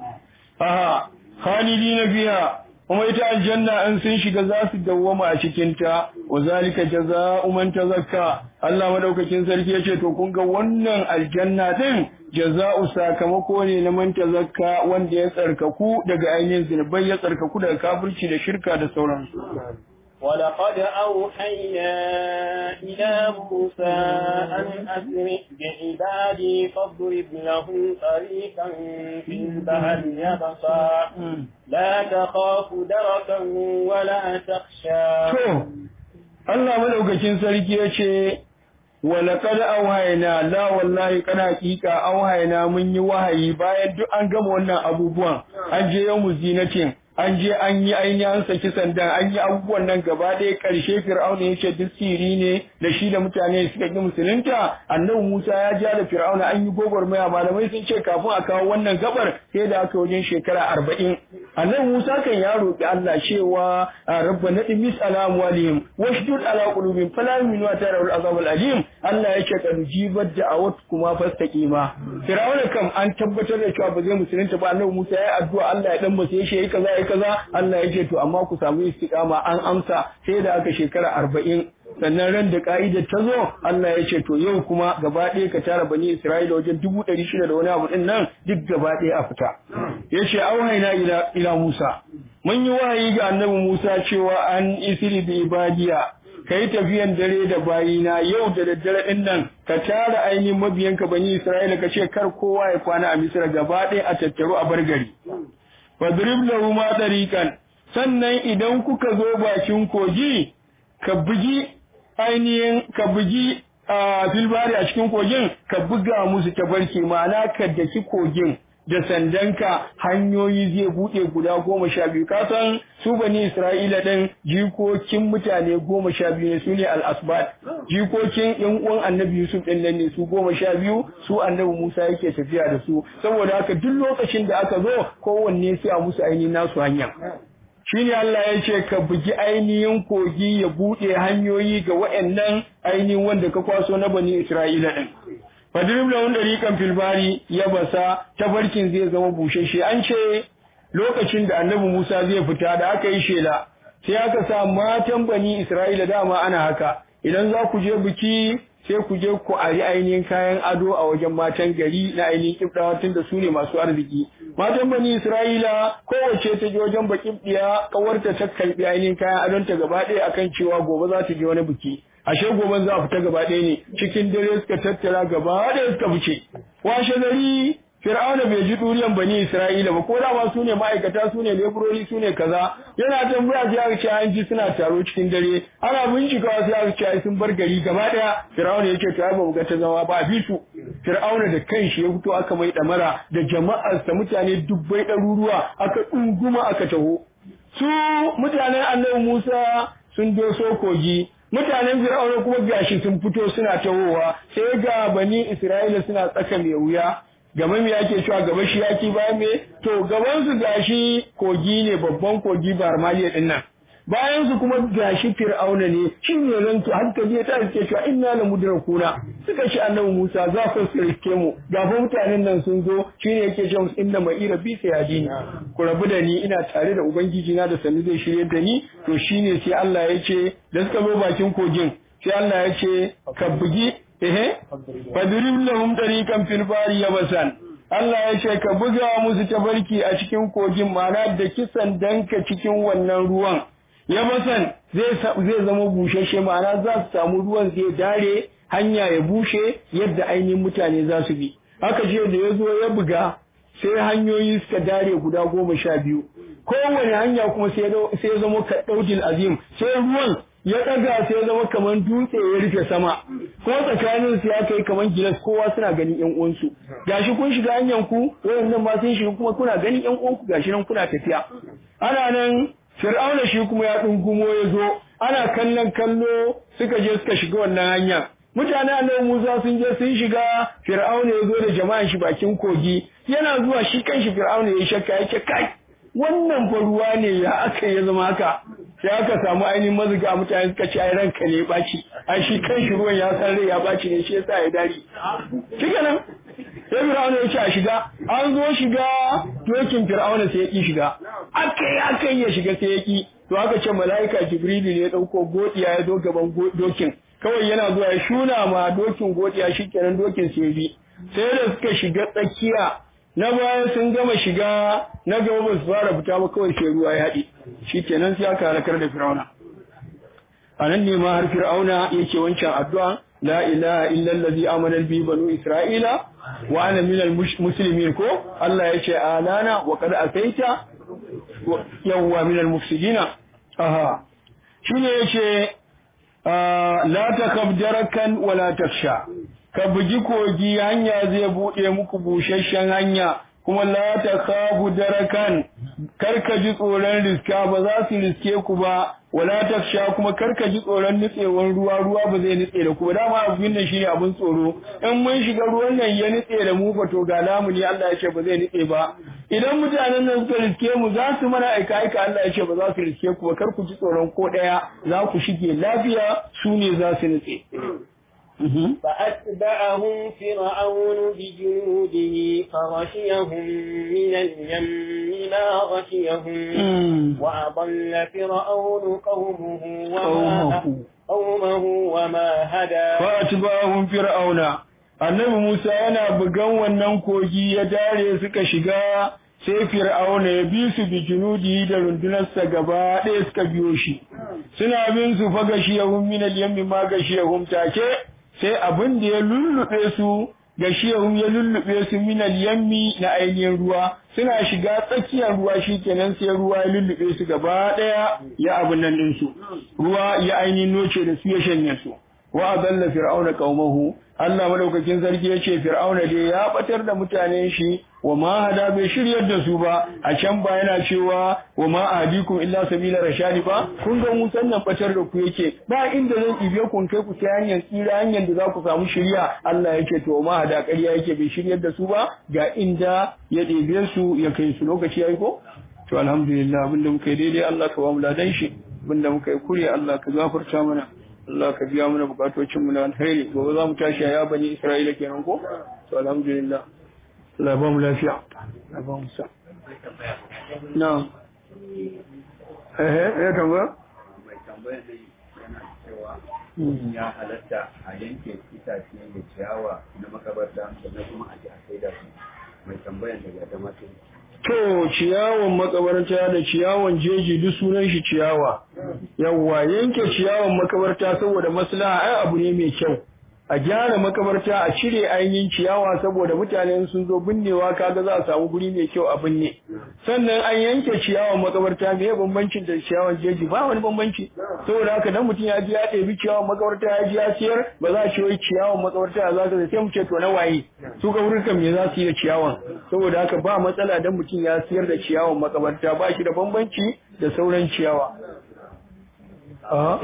aha khalidina fiha kuma ita aljanna an sun shiga za su dawwama a cikin ta wa zalika jazaa'u man tazakka Allah madaukakin sarki yace to kun ga wannan aljanna din jaza'u sakamako ne na man tazakka wanda ya tsarkaku daga ainihin zinubai ya tsarkaku daga kafirci da shirka da sauransu ولقد أوحينا إلى موسى أن أسرع بعبادي فاضرب لهم طريقا في البحر يبصا لا تخاف دركا ولا تخشى الله ملوكين سريكي يشي ولقد أوحينا لا والله كان حقيقة أوحينا من يوحي بايد duk an gama wannan abubuwan an je yau zinatin an je an yi ainihin saki sandan an yi abubuwan nan gaba ɗaya ƙarshe fir'auna ya ce duk siri ne da shi da mutane suka ƙi musulunta annabi musa ya ja da fir'auna an yi gwagwarmaya malamai sun ce kafin a kawo wannan gabar sai da aka wajen shekara arba'in annabi musa kan ya roƙi allah cewa rabbana dimis ala amwalihim washdud ala qulubihim fala yu'minu hatta yarawul azab alim allah ya ce kad jibat da'awat kuma fastaqima fir'auna kam an tabbatar da cewa ba zai musulunta ba annabi musa ya yi addu'a allah ya dan ba sai shi kaza kaza Allah ya ce to amma ku samu istiqama an amsa sai da aka shekara arba'in sannan ran da ka'idar ta zo Allah ya ce to yau kuma gaba ɗaya ka tara bani Isra'ila wajen dubu ɗari shida da wani abu ɗin nan duk gaba ɗaya a fita ya ce auhaina ila ila Musa mun yi wahayi ga annabi Musa cewa an isri bi ibadiya kai tafiyan dare da bayina yau da daddare din nan ka tara ainihin mabiyanka bani Isra'ila ka ce kar kowa ya kwana a Misra gaba ɗaya a tattaro a bar gari fadrib lahu ma tariqan sannan idan kuka zo bakin kogi ka bugi ainihin ka bugi a filbari a cikin kogin ka buga musu tabarki ma'ana ka daki kogin da sandanka hanyoyi zai buɗe guda goma sha biyu ka san su bani Isra'ila ɗin jikokin mutane goma sha biyu ne su ne al-asbat jikokin yan uwan annabi Yusuf ɗin nan ne su goma sha biyu su annabi Musa yake tafiya da su saboda haka duk lokacin da aka zo kowanne sai a musu ainihin nasu hanya shine Allah ya ce ka bugi ainihin kogi ya buɗe hanyoyi ga waɗannan ainihin wanda ka kwaso na bani Isra'ila ɗin fadrib lahum dariqan fil bari yabasa tabarkin zai zama bushashe an ce lokacin da annabi Musa zai fita da aka yi shela sai aka sa matan bani Isra'ila dama ana haka idan za ku je biki sai ku je ku ari ainihin kayan ado a wajen matan gari na ainihin kibdawa tun da su ne masu arziki matan bani Isra'ila kowace ta je wajen bakin diya kawarta ta karbi ainihin kayan adonta gaba ɗaya akan cewa gobe za ta je wani biki ashe goben za a fita gaba ɗaya ne cikin dare suka tattara gaba ɗaya suka fice washe gari Fir'auna bai ji duriyan bani Isra'ila ba ko da ma su ne ma'aikata su ne leburori su ne kaza yana tambaya sai aka ce an ji suna taro cikin dare ana bincikawa sai aka ce sun bar gari gaba ɗaya Fir'auna yake to ai ba mu ga ta zama ba bi su Fir'auna da kanshi ya fito aka mai damara da jama'arsa mutane dubbai ɗaruruwa aka ɗunguma aka taho su mutanen Annabi Musa sun doso kogi mutanen Fir'auna kuma gashi sun fito suna tawowa sai ga bani Isra'ila suna tsaka mai wuya gaban me yake cewa gaba shi yaki bayan me to gaban su gashi kogi ne babban kogi Barmaliya din nan bayan su kuma gashi Fir'auna ne shin ne ran to hankali ta ce cewa inna la mudrakuna suka shi Annabi Musa za ku sirke mu gaban mutanen nan sun zo shine yake cewa inna mai rabbi sayadini ku rabu da ni ina tare da ubangiji na da sani zai shirye da ni to shine sai Allah ya ce da suka zo bakin kogin sai Allah ya ce ka bugi eh fadrib lahum tariqan fil bari yabasan Allah ya ce ka buga musu tabarki a cikin kogin ma'ana da kisan danka cikin wannan ruwan yabasan zai zai zama bushashe ma'ana za su samu ruwan zai dare hanya ya bushe yadda ainihin mutane za su bi haka je da ya zo ya buga sai hanyoyi suka dare guda goma sha biyu kowane hanya kuma sai ya zama ka daudil azim sai ruwan ya ɗaga sai ya zama kamar dutse ya rufe sama ko tsakanin su ya kai kamar gilas kowa suna ganin ƴan uwansu gashi kun shiga hanyar ku wayannan ma sun shiga kuma kuna ganin ƴan uwanku gashi nan kuna tafiya ana nan Fir'auna shi kuma ya dungumo ya zo ana kallon kallo suka je suka shiga wannan hanya mutane Annabi Musa sun je sun shiga Fir'auna ya zo da jama'an shi bakin kogi yana zuwa shi kanshi Fir'auna ya shakka yake kai wannan fa ruwa ne ya aka ya zama haka sai aka samu ainihin mazuga mutane suka ce ai ranka ne baci ai shi kanshi ruwan ya san rai ya baci ne shi yasa ya dari kika nan sai Fir'auna ya ce a shiga an zo shiga dokin Fir'auna sai ya ki shiga akai akai ya shiga sai ya ki to aka ce malaika Jibrilu ne ya dauko godiya ya zo gaban dokin kawai yana zuwa ya shuna ma dokin godiya shikenan dokin sai bi sai da suka shiga tsakiya na baya sun gama shiga na gaba ba su fara fita ba kawai sai ruwa ya haɗi shikenan sai aka halakar da Fir'auna anan ne ma har Fir'auna yake wancan addu'a la ilaha illa allazi amana bi banu isra'ila wa ana minal muslimin ko Allah yace alana wa qad ataita yawwa minal mufsidina aha shine yace la takab darakan wala taksha ka bugi kogi hanya zai bude muku bushashshen hanya kuma la takabu darakan karka ji tsoron riska ba za su riske ku ba wala taksha kuma karka ji tsoron nitsewar ruwa ruwa ba zai nitse da ku ba dama abin nan shine abin tsoro in mun shiga ruwan nan ya nitse da mu fa to ga namu ne Allah ya ce ba zai nitse ba idan mutanen nan suka riske mu za su mana aika aika Allah ya ce ba za su riske ku ba kar ku ji tsoron ko daya za ku shige lafiya su ne za su nitse فأتبعهم فرعون بجنوده فغشيهم من اليم ما غشيهم وأضل فرعون قومه وما, قومه وما هدى فأتبعهم فرعون annabi Musa yana bugan wannan kogi ya dare suka shiga sai fir'auna ya bi su bi junudi da rundunarsa gaba ɗaya suka biyo shi suna bin su fa gashiyahum min al-yammi ma gashiyahum take sai abin da ya lullube su gashiyahum ya lullube su min al-yammi na ainihin ruwa suna shiga tsakiyar ruwa shikenan sai ruwa ya lullube su gaba ɗaya ya abin nan din su ruwa ya ainihin noce da su ya shanye su wa adalla fir'auna qaumahu Allah madaukakin sarki yace fir'auna dai ya batar da mutanen shi wa ma hada bai shiryar da su ba a can ba yana cewa wa ma ahdikum illa sabila rashadi ba kun ga mun sannan batar da ku yake ba inda zan ibe kun kai ku ta hanyar tsira hanyar da za ku samu shiriya Allah yake to ma hada ƙarya yake bai shiryar da su ba ga inda ya ɗebe su ya kai su lokaci yayi ko to alhamdulillah abinda muka yi daidai Allah ka ba mu ladan shi abinda muka yi kure Allah ka gafarta mana Allah ka biya mana bukatocin mu na alheri gobe za mu tashi ya bani Isra'ila kenan ko to alhamdulillah Allah ba mu lafiya Allah ba mu sa na'am eh eh tambaya mai tambaya ne yana cewa ya halatta a yanke itace da ciyawa na makabarta da kuma a ji a saida su mai tambayan daga da mace To ciyawan makabarta da ciyawan jeji duk sunan shi ciyawa. Yawwa yanke ciyawan makabarta saboda maslaha ai abu ne mai kyau. A gyara makabarta a cire ainihin ciyawa saboda mutane sun zo binnewa kaga za a samu guri mai kyau a binne. Sannan an yanke ciyawan makabarta me bambancin da ciyawan jeji ba wani bambanci. Saboda haka dan mutum ya ji ya ɗebi ciyawan makabarta ya ji ya siyar ba za a ce wai ciyawan makabarta za ka sai mu ce to na waye. Su ga wurin me za su yi da ciyawan. Saboda haka ba matsala dan mutum ya siyar da ciyawan makabarta ba shi da bambanci da sauran ciyawa. Aha.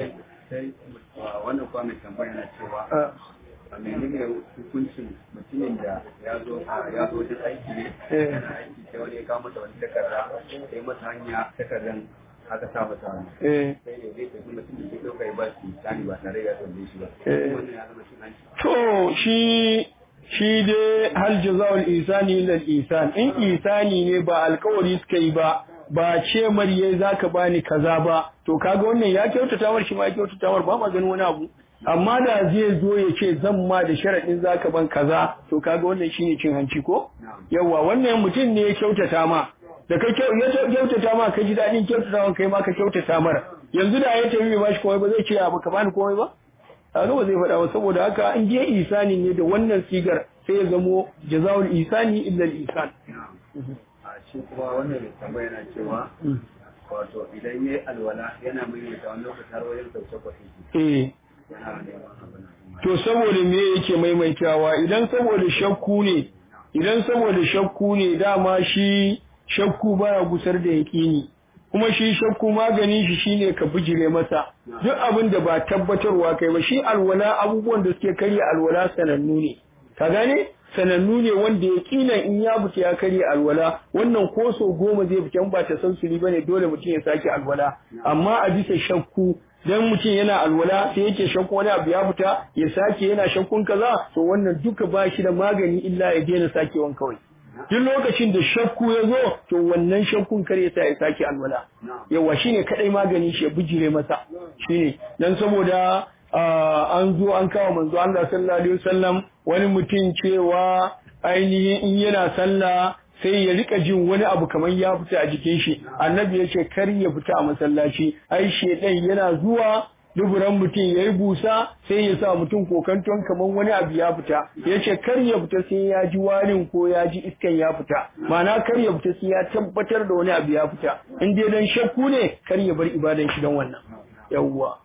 wannan kuma mai tambaya na cewa a menene hukuncin mutumin da ya zo ya zo wajen aiki ne aiki sai wani ya kawo masa wani takarda sai masa hanya takardan aka sa masa hannu sai ne zai tafi mutum da ke ɗauka ya ba shi tsani ba tare ya tambaye shi ba wannan ya zama shi hanci to shi shi dai hal jazaul isani illa al-isan in isani ne ba alkawari suka yi ba ba ce mariye zaka bani kaza ba to kaga wannan ya kyautata mar shi ma ya kyautata mar ba ma ganin wani abu amma da zai zo ya ce zan ma da sharadin zaka ban kaza to kaga wannan shine cin hanci ko yawa wannan mutum ne ya kyautata ma da kai ya kyautata ma ka ji dadin kyautata kai ma ka kyautata mar yanzu da ya tafi ba shi komai ba zai ce a baka bani komai ba kaga ba zai faɗa ba saboda haka in je isani ne da wannan sigar sai ya zamo jazaul isani illa al-isan shi kuma wannan mai tambaya yana cewa wato idan yayi alwala yana mai da wani lokaci har wajen sauke kwafi eh yana neman abin to saboda me yake maimaitawa idan saboda shakku ne idan saboda shakku ne dama shi shakku baya gusar da yaqini kuma shi shakku maganin shi shine ka bijire masa duk abin da ba tabbatarwa kai ba shi alwala abubuwan da suke karya alwala sanannu ne ka gane sanannu ne wanda ya kina in ya buke ya karya alwala wannan ko so goma zai buke ba ta sansuri bane dole mutum ya sake alwala amma a bisa shakku dan mutum yana alwala sai yake shakku wani abu ya fita ya sake yana shakkun kaza to wannan duka ba shi da magani illa ya daina sakewan kawai duk lokacin da shakku ya zo to wannan shakkun kar ya sa ya sake alwala yawa shine kadai magani shi ya bijire masa shine dan saboda an zo an kawo manzo Allah sallallahu alaihi wasallam wani mutum cewa ainihin in yana sallah sai ya rika jin wani abu kamar ya fita a jikin shi annabi ya ce kar ya fita a masallaci ai shedan yana zuwa duburan mutum yayi busa sai ya sa mutum kokanton kamar wani abu ya fita yace kar ya fita sai ya ji warin ko ya ji iskan ya fita ma'ana kar ya fita sai ya tabbatar da wani abu ya fita in dai dan shakku ne kar ya bar ibadan shi dan wannan yawwa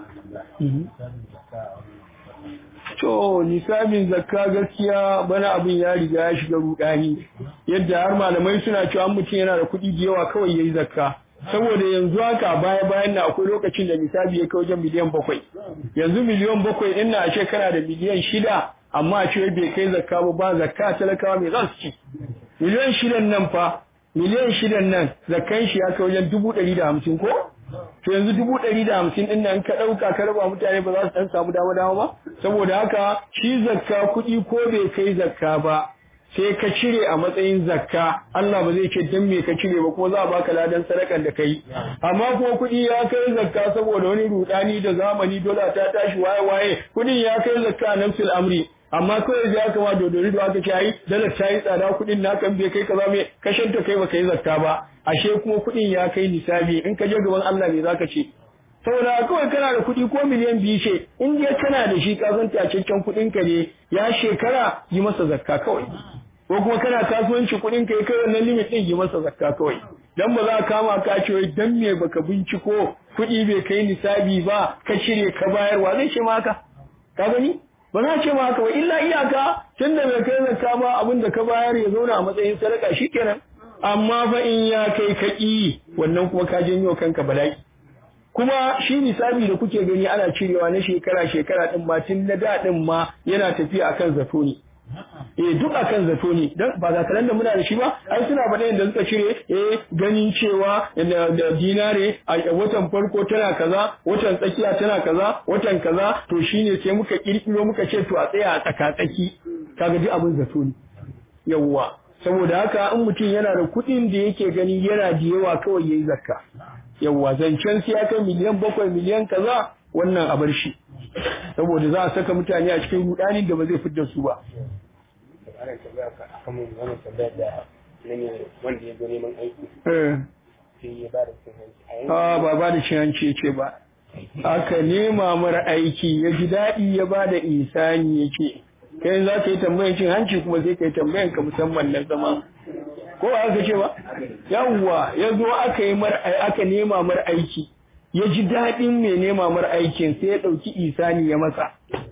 to nisabin zakka gaskiya bana abin ya riga ya shiga rudani yadda har malamai suna cewa mutum yana da kuɗi da yawa kawai yayi zakka saboda yanzu haka baya bayan na akwai lokacin da nisabi ya kai wajen miliyan bakwai yanzu miliyan bakwai din na a shekara da miliyan shida amma a ce bai kai zakka ba ba zakka talakawa me za su ci miliyan shidan nan fa miliyan shidan nan zakkan shi ya kai wajen dubu ɗari da hamsin ko to yanzu dubu ɗari da hamsin ɗin nan ka ɗauka ka raba mutane ba za su ɗan samu dama dama ba saboda haka shi zakka kuɗi ko bai kai zakka ba sai ka cire a matsayin zakka Allah ba zai ce dan me ka cire ba kuma za a baka ladan sadakan da kai amma kuma kuɗi ya kai zakka saboda wani rudani da zamani dola ta tashi waye waye kuɗin ya kai zakka nafsul amri amma kawai da aka ma dodori da aka ce ai dalar ta yi tsada kuɗin na kan bai kai kaza mai kashin ta kai baka yi zakka ba ashe kuma kuɗin ya kai nisabi in ka je gaban Allah me zaka ce saboda kawai kana da kuɗi ko miliyan biyu ce in dai kana da shi ka san tacaccen kuɗin ka ne ya shekara yi masa zakka kawai ko kuma kana kasuwanci kuɗin ka kai wannan limit din yi masa zakka kawai dan ba za ka kama ka ce wai dan me baka binciko kuɗi bai kai nisabi ba ka cire ka bayarwa zai ce maka ka gani ba za ce maka ba illa iyaka tunda bai kai zakka ba abin da ka bayar ya zauna a matsayin sadaka shikenan amma fa in ya kai kaki wannan kuma ka janyo kanka bala'i kuma shi nisabi da kuke gani ana cirewa na shekara shekara din ma tun na da din ma yana tafiya akan zato ne eh duk akan zato ne dan ba ga kalan da muna da shi ba ai suna faɗa yadda suka cire eh ganin cewa da dinare a watan farko tana kaza watan tsakiya tana kaza watan kaza to shine sai muka kirkiro muka ce to a tsaya a tsaka tsaki kaga duk abin zato ne yawwa saboda haka in mutum yana da kuɗin da yake gani yana da yawa kawai yayi zakka yawwa zancen sai aka miliyan bakwai miliyan kaza wannan a bar shi saboda za a saka mutane a cikin rudani da ba zai fitar su ba ana tambaya ka akan wannan tambaya da ne wanda ya zo neman aiki eh sai ya ba da cin hanci a ba ba da cin hanci ce ba aka nema mara aiki ya ji daɗi ya ba da isani yake kai za ka yi tambayan cin hanci kuma sai ka yi tambayan ka musamman na zama ko aka ce ba yawwa ya zo aka yi mar aka nema mar aiki ya ji daɗin mai nema mar aikin sai ya ɗauki isani ya masa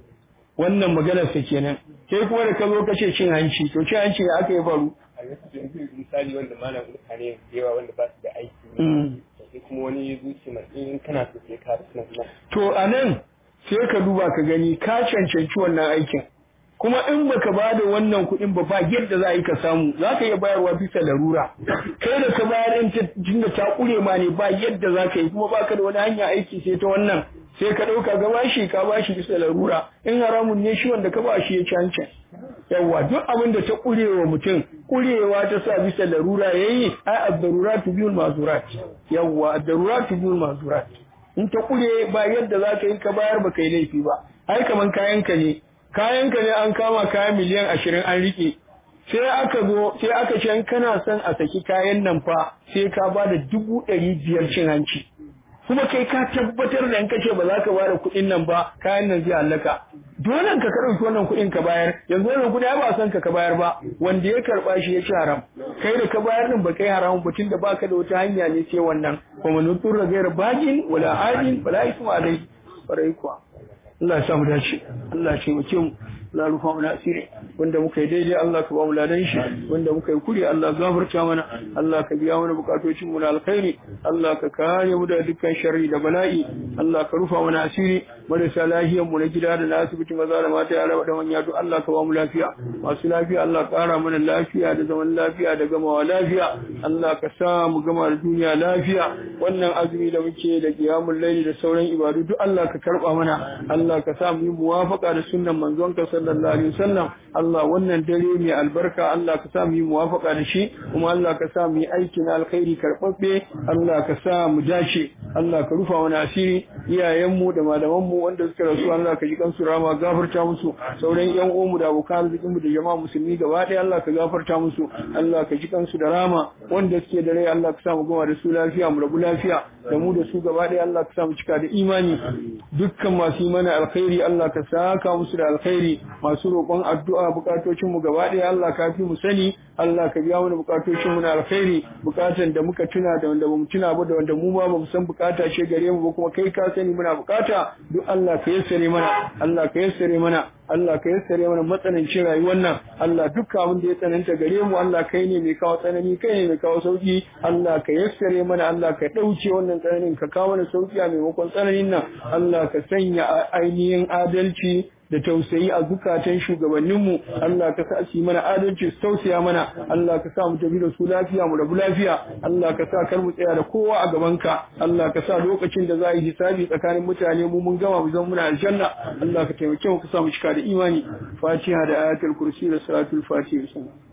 wannan maganar sa kenan sai kuma da ka zo ka ce cin hanci to cin hanci ya aka yi faru a yanzu misali wanda malam mutane da yawa wanda ba su da aiki sai kuma wani ya zuci mai in kana so sai ka rusuna to anan sai ka duba ka gani ka cancanci wannan aikin kuma in baka ba da wannan kuɗin ba ba yadda za a yi ka samu za ka iya bayarwa bisa larura kai da ka bayar in tunda ta ƙure ma ne ba yadda za ka yi kuma baka da wani hanya aiki sai ta wannan sai ka ɗauka ga bashi ka bashi bisa larura in haramun ne shi wanda ka ba shi ya cancan yawwa duk abin da ta ƙurewa mutum ƙurewa ta sa bisa larura yayi ai ad-daruratu bil mazurat yawwa ad-daruratu bil mazurat in ta ƙure ba yadda za ka yi ka bayar ba kai laifi ba ai kaman kayanka ne kayanka ne an kama kayan miliyan ashirin an rike sai aka zo sai aka ce kana son a saki kayan nan fa sai ka ba da dubu ɗari biyar cin hanci kuma kai ka tabbatar da in kace ba za ka ba da kuɗin nan ba kayan nan zai hallaka dole ka karɓi wannan kuɗin ka bayar yanzu wannan kuɗi ba san ka ka bayar ba wanda ya karɓa shi ya ci haram kai da ka bayar din ba kai haram ba tunda baka da wata hanya ne sai wannan kuma nutur ghayr bagin wala adin wala isma alai farai kuwa Allah ya samu dace Allah ya taimake mu Allah rufa mana asiri wanda muka yi daidai Allah ka ba mu ladan shi wanda muka yi kuri Allah gafarta mana Allah ka biya mana bukatocin mu na alkhairi Allah ka kare mu da dukkan sharri da bala'i Allah ka rufa mana asiri marasa lafiyar mu na gida da na asibiti maza da mata yara da manya duk Allah ka ba mu lafiya masu lafiya Allah kara mana lafiya da zaman lafiya da gamawa lafiya Allah ka sa mu gama da duniya lafiya wannan azumi da muke da qiyamul layli da sauran ibadu duk Allah ka karba mana Allah ka sa mu yi muwafaqa da sunnan manzonka sallallahu alaihi wasallam Allah wannan dare mai albarka Allah ka sa mu yi muwafaqa da shi kuma Allah ka sa mu yi aikin alkhairi karbabbe Allah ka sa mu dace Allah ka rufa mana asiri iyayenmu da malamanmu wanda suka rasu Allah ka ji kansu rama gafarta musu sauran yan uwanmu da abokan arzikin mu da jama'a musulmi gaba ɗaya Allah ka gafarta musu Allah ka ji kansu da rama wanda suke da rai Allah ka sa mu gama da su lafiya mu rabu lafiya da mu da su gaba ɗaya Allah ka sa mu cika da imani dukkan masu yi mana alkhairi Allah ka saka musu da alkhairi masu roƙon addu'a bukatocin mu gaba ɗaya Allah ka fi mu sani Allah ka biya mana bukatocin mu na alkhairi bukatan da muka tuna da wanda bamu tuna ba da wanda mu ma bamu san bukata ce gare mu ba kuma kai ka sani muna bukata duk Allah ka yassare mana Allah ka yassare mana Allah ka yassare mana matsanancin rayuwar nan Allah dukkan abin da ya tsananta gare mu Allah kai ne mai kawo tsanani kai ne mai kawo sauki Allah ka yassare mana Allah ka dauke wannan tsananin ka kawo mana sauki a maimakon tsananin nan Allah ka sanya ainihin adalci da tausayi a zukatan shugabanninmu Allah ka sa su mana adalci su tausaya mana Allah ka sa mu tafi da su lafiya mu rabu lafiya Allah ka sa kar mu tsaya da kowa a gabanka Allah ka sa lokacin da za a yi hisabi tsakanin mutane mu mun gama mu zama muna aljanna Allah ka taimake mu ka sa mu cika da imani Fatiha da ayatul kursi da salatul fatiha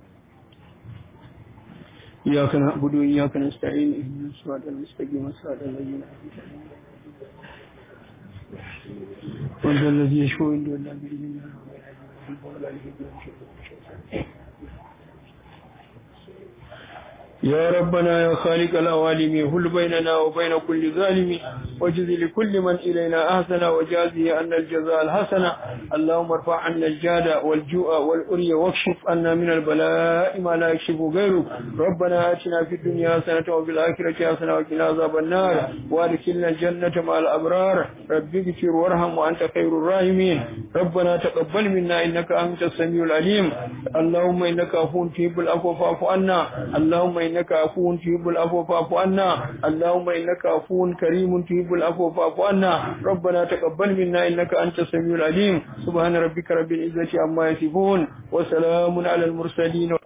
إياك نعبد وإياك نستعين اهدنا الصراط المستقيم صراط الذين أنعمت عليهم وانت الذي يشفع عنده الا باذنه يا ربنا يا خالق العوالم هل بيننا وبين كل ظالم واجزي لكل من إلينا أحسن وجازه عنا الجزاء الحسن اللهم ارفع عنا الجاد والجوع والأري واكشف عنا من البلاء ما لا يكشف غيرك ربنا آتنا في الدنيا حسنة وفي الآخرة حسنة وقنا عذاب النار وادخلنا الجنة مع الأبرار رب اغفر وارحم وأنت خير الراحمين ربنا تقبل منا إنك أنت السميع العليم اللهم إنك عفو تحب العفو فاعف عنا اللهم إنك عفو تحب العفو فاعف عنا اللهم إنك عفو كريم تحب العفو فاعف عنا ربنا تقبل منا إنك أنت السميع العليم سبحان ربك رب العزة عما يصفون وسلام على المرسلين